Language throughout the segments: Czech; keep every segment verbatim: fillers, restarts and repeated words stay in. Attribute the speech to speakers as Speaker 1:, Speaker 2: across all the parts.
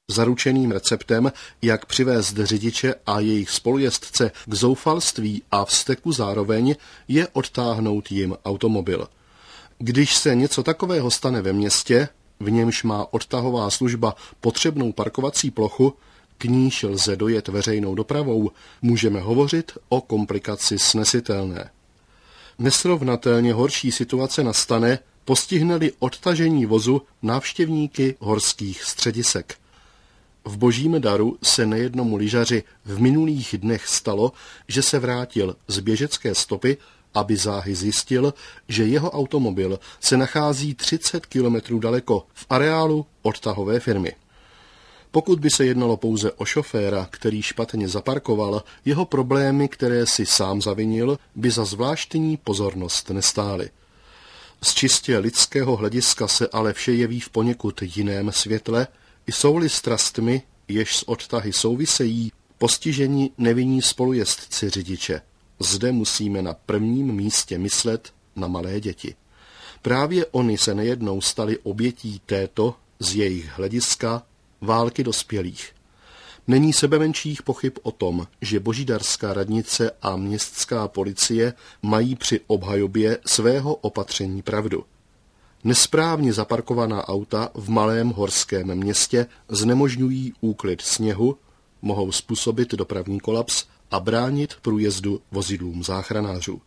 Speaker 1: Zaručeným receptem, jak přivést řidiče a jejich spolujezdce k zoufalství a vzteku zároveň, je odtáhnout jim automobil. Když se něco takového stane ve městě, v němž má odtahová služba potřebnou parkovací plochu, k níž lze dojet veřejnou dopravou, můžeme hovořit o komplikaci snesitelné. Nesrovnatelně horší situace nastane, postihne-li odtažení vozu návštěvníky horských středisek. V Božím daru se nejednomu lyžaři v minulých dnech stalo, že se vrátil z běžecké stopy, aby záhy zjistil, že jeho automobil se nachází třicet kilometrů daleko v areálu odtahové firmy. Pokud by se jednalo pouze o šoféra, který špatně zaparkoval, jeho problémy, které si sám zavinil, by za zvláštní pozornost nestály. Z čistě lidského hlediska se ale vše jeví v poněkud jiném světle, jsou-li strastmi, jež s odtahy souvisejí, postiženi nevinní spolujezdci řidiče. Zde musíme na prvním místě myslet na malé děti. Právě oni se nejednou stali obětí této, z jejich hlediska, války dospělých. Není sebemenších pochyb o tom, že božídarská radnice a městská policie mají při obhajobě svého opatření pravdu. Nesprávně zaparkovaná auta v malém horském městě znemožňují úklid sněhu, mohou způsobit dopravní kolaps a bránit průjezdu vozidlům záchranářů.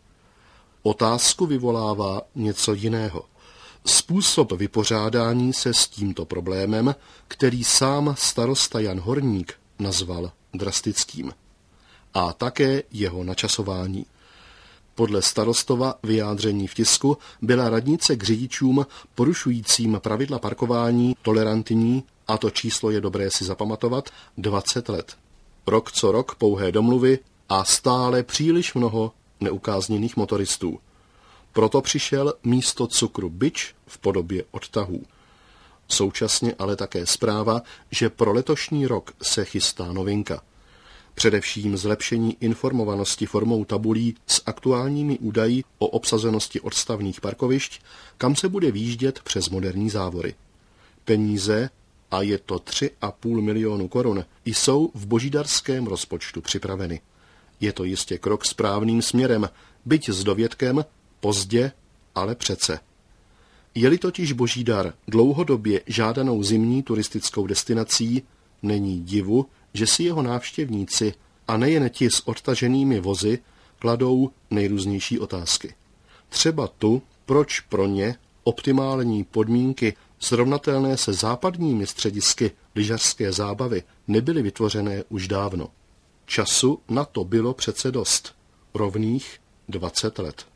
Speaker 1: Otázku vyvolává něco jiného. Způsob vypořádání se s tímto problémem, který sám starosta Jan Horník nazval drastickým. A také jeho načasování. Podle starostova vyjádření v tisku byla radnice k řidičům porušujícím pravidla parkování tolerantní, a to číslo je dobré si zapamatovat, dvacet let. Rok co rok pouhé domluvy a stále příliš mnoho neukázněných motoristů. Proto přišel místo cukru bič v podobě odtahů. Současně ale také zpráva, že pro letošní rok se chystá novinka. Především zlepšení informovanosti formou tabulí s aktuálními údaji o obsazenosti odstavných parkovišť, kam se bude výjíždět přes moderní závory. Peníze, a je to tři a půl milionu korun, jsou v božídarském rozpočtu připraveny. Je to jistě krok správným směrem, byť s dovětkem pozdě, ale přece. Je-li totiž Božídar dlouhodobě žádanou zimní turistickou destinací, není divu, že si jeho návštěvníci, a nejen ti s odtaženými vozy, kladou nejrůznější otázky. Třeba tu, proč pro ně optimální podmínky srovnatelné se západními středisky lyžařské zábavy nebyly vytvořené už dávno. Času na to bylo přece dost, rovných dvacet let.